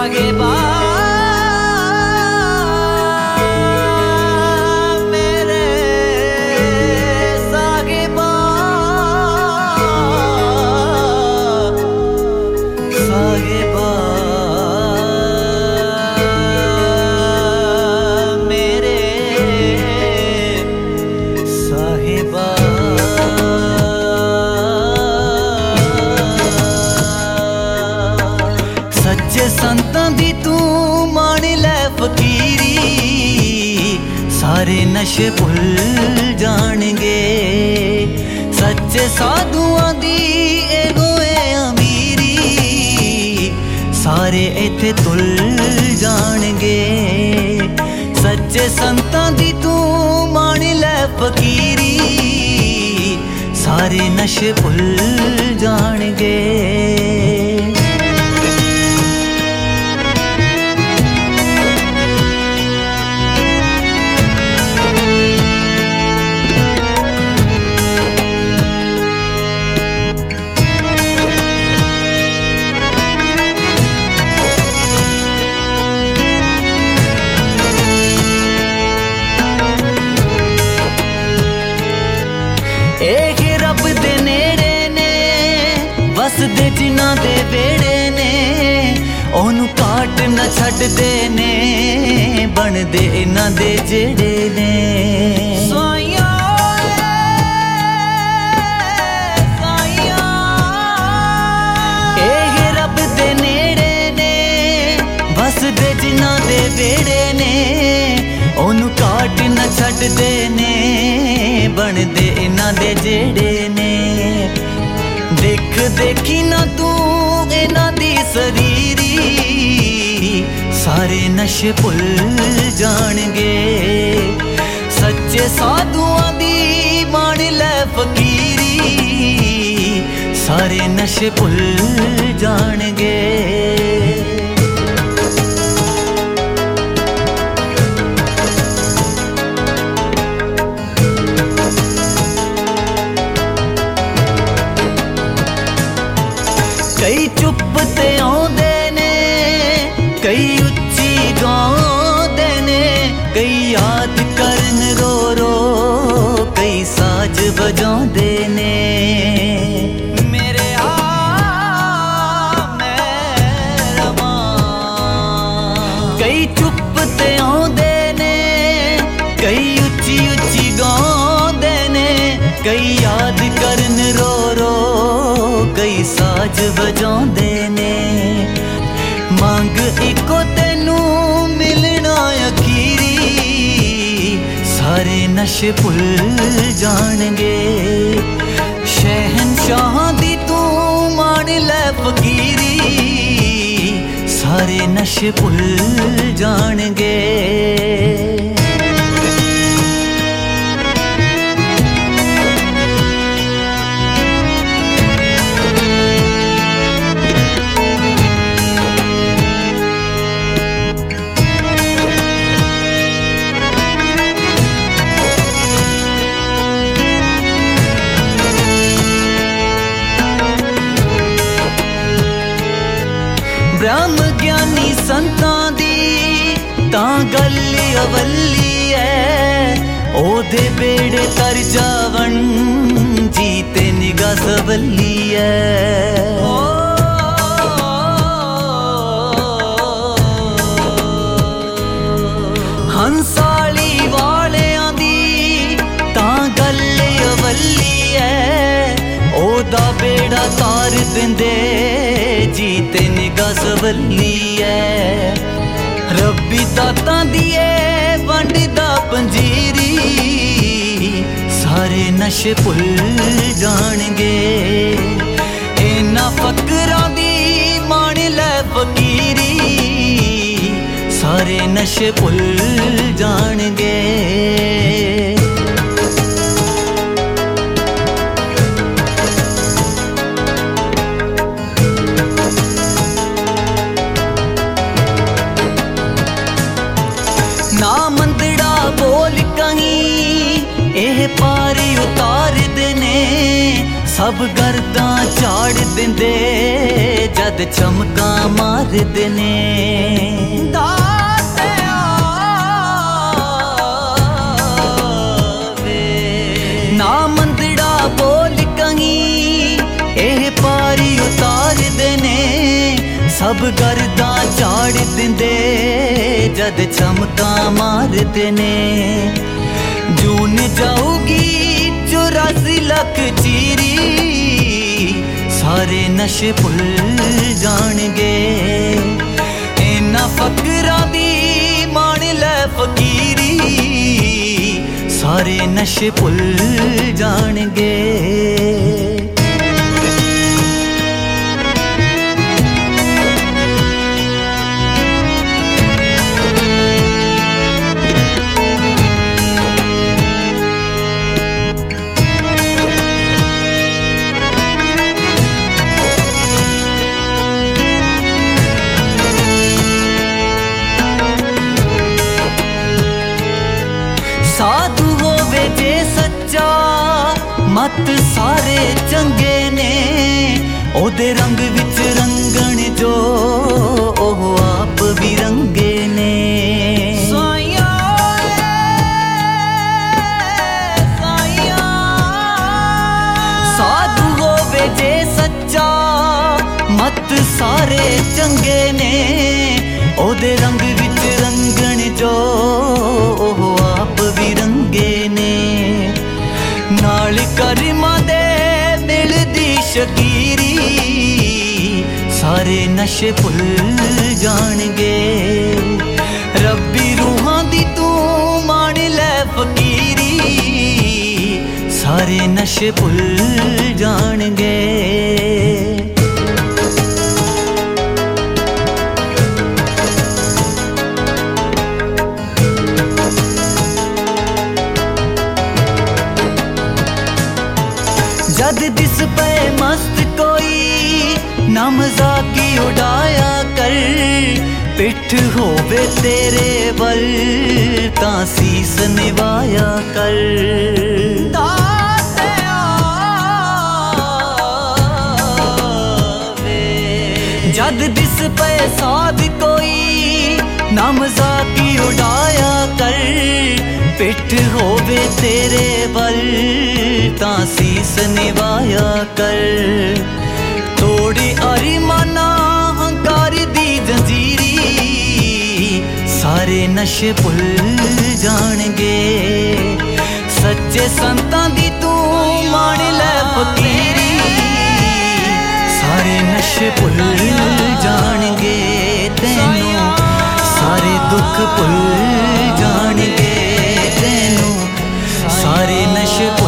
साहिबा मेरे साहिबा साहिबा मेरे साहिबा सच्चे संतां दी तू मान लै फकीरी सारे नशे भुल जाणगे सच्चे साधुआं दी एगो अमीरी सारे इत्थे तुल जाणगे सच्चे संतां दी तू मान लै फकीरी सारे नशे भुल जाणगे रब दे नेड़े ने वसदे जिन्हां दे वेड़े ने ओनू काट न छड्डदे ने बनदे इन्हां दे जेड़े ने साइयां साइयां रब दे नेड़े ने वसदे जिन्हां दे वेड़े ने ओनू काट न छड्डदे ने बनदे इन्हां दे जेड़े ने देख देखी ना तू इन्हां दी शरीरी सारे नशे भुल जाणगे सच्चे साधुआं दी मान लै फकीरी सारे नशे भुल जाणगे कई चुप ते आउंदे ने कई उच्ची गाउंदे ने कई याद करन रो रो कई साज बजाउंदे ने मेरे मैं रवां कई चुप ते आउंदे ने कई उच्ची उच्ची गाउंदे ने कई याद करन रो रो कई साज बजाउंदे ने मंग इको तेनू मिलना अखीरी सारे नशे भुल जाणगे शहनशाहां दी तू मान लै फकीरी सारे नशे भुल जाणगे ब्रह्म ज्ञानी संतां दी तां गल अवल्ली ऐ ओदे बेड़े तर जावन जीते निगाह सवल्ली ऐ हंसाली वालियां दी तां गल अवल्ली ऐ ओदा बेड़ा तार दिंदे जीते निगाह सवल्ली ऐ रब्बी दातां दिए वंडदा पंजीरी सारे नशे भुल जाणगे इन्हां फकरां दी मान लै फकीरी सारे नशे भुल जाणगे ना मंदड़ा बोल कहीं एह पारी उतार देने सब गर्दां झाड़ देंदे जद चमका मार देने सब गर्दा झाड़ दिंदे जद चमका मारदे ने। जून जाऊगी 84 लाख चीरी, सारे नशे भुल जाणगे। इन्ना फकरां दी मान लै फकीरी, सारे नशे भुल जाणगे। साधु होवे जे सच्चा, मत सारे चंगे ने। ओदे रंग विच रंगण जो ओह आप भी रंगे ने। साधु होवे जे सच्चा, मत सारे चंगे ने। ओदे रंग विच रंगण जो ओह आप भी रंगे ने। नाल करमा दे मिलदी शकीरी, सारे नशे भुल जाणगे। रब्बी रूहां दी तू मान लै फकीरी, सारे नशे भुल जाणगे। जद दिस पे मस्त कोई ना मजाकी उड़ाया कर। पिठ होवे तेरे बल तां सीस निवाया कर। जद दिस पे साध कोई ना मजाकी उड़ाया कर। पिठ होवे तेरे बल तां सीस निवाया कर। तोड़ी अरिमाना हंकार दी जंजीरी, सारे नशे भुल जाणगे। सच्चे संतां दी तू मान लै फकीरी, सारे नशे भुल जाणगे। तैनू सारे दुख भुल जाणगे। तैनू सारे नशे